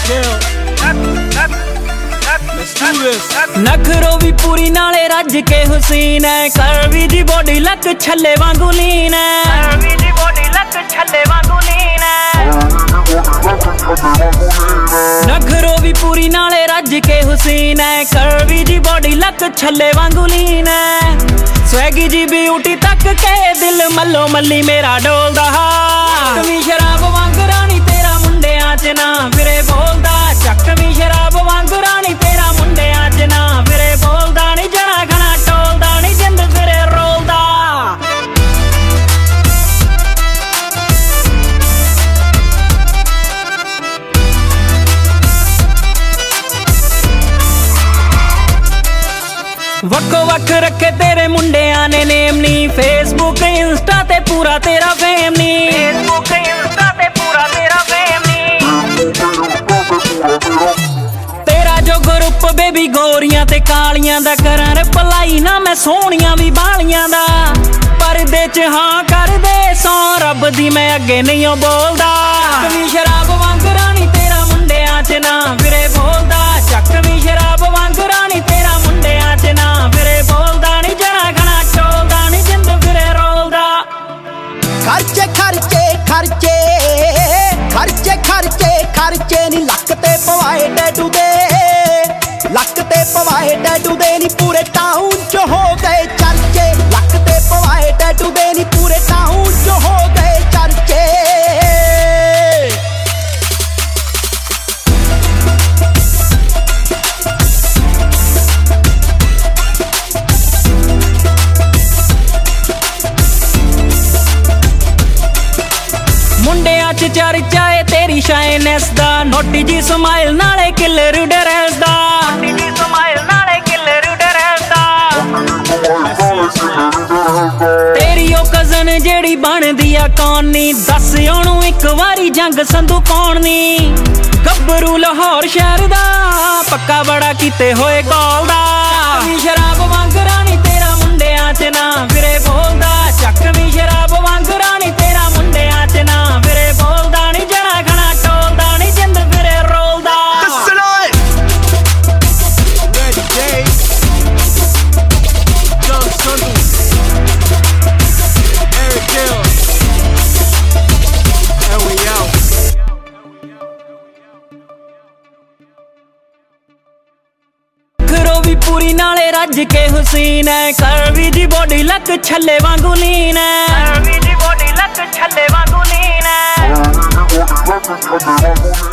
नखरो भी पूरी नाले रज के हुसीन है, करवी दी बॉडी लक छल्ले वांगू लीन है, नखरो भी पूरी नाले रज के हुसीन है, करवी दी बॉडी लक छल्ले वांगू लीन है, स्वैगी जी ब्यूटी तक के दिल मल्लो मल्ली मेरा डोलदा, चकवी शराब वांग रानी तेरा मुंडे आच ना फिरे बोलदा, चकवी शराब वांग रानी तेरा मुंडे आच ना फिरे बोलदा, नी जना घना टोलदा नी जिंद फिरे रोलदा। वक्को वक् रखे तेरे मुंडिया ने नेम नी, फेसबुक इंस्टा ते पूरा तेरा फेम नी, फेसबुक इंस्टा ते पूरा तेरा फेम नी, तेरा जो ग्रुप बेबी गोरियां ते कालियां दा करां रिप्लाई ना मैं सोहणियां भी बालियां दा, परदे च हाँ कर दे सौ रब दी मैं अगे नहीं बोलदा, चकवी शराब वांग रानी तेरा मुंडिया च ना फिरे बोलदा, चकवी शराब वांग रानी तेरा मुंडिया च ना फिरे बोलदा, नी जना घना टोलदा नी जिंद फिरे रोलदा। खर्चे खर्चे खर्चे खर्चे खर्चे खर्चे नी लक ते पवाए डैडू दे, लक ते पवाए डैडू दे नी पूरे टाउन च हो गए चर्चे, लक ते पवाए डैडू दे नी पूरे टाउन च हो गए चर्चे। मुंडिया च चर्चा है तेरी शाइनेस दा, नोटी जी स्माइल नाले किलर डरेस दा, नोटी जी स्माइल नाले किलर डरेस दा, तेरी ओ कजन जेड़ी बनदी आ कौन नी, दस ओनू एक वारी जंग संधू कौन नी, गब्बरू लाहौर शहर दा पक्का बड़ा कीते होए कॉल दा, चकवी शराब वांग रानी तेरा मुंडिया च ना फिरे बोलदा, चकवी शराब वांग रानी तेरा मुंडिया च ना फिरे बोलदा, नी जना घना टोलदा नी जिंद फिरे रोलदा। नखरो भी पूरी नाले रज के हुसीन है, करवी दी बॉडी लक छल्ले वांगू लीन है, करवी दी बॉडी लक छल्ले वांगू लीन है।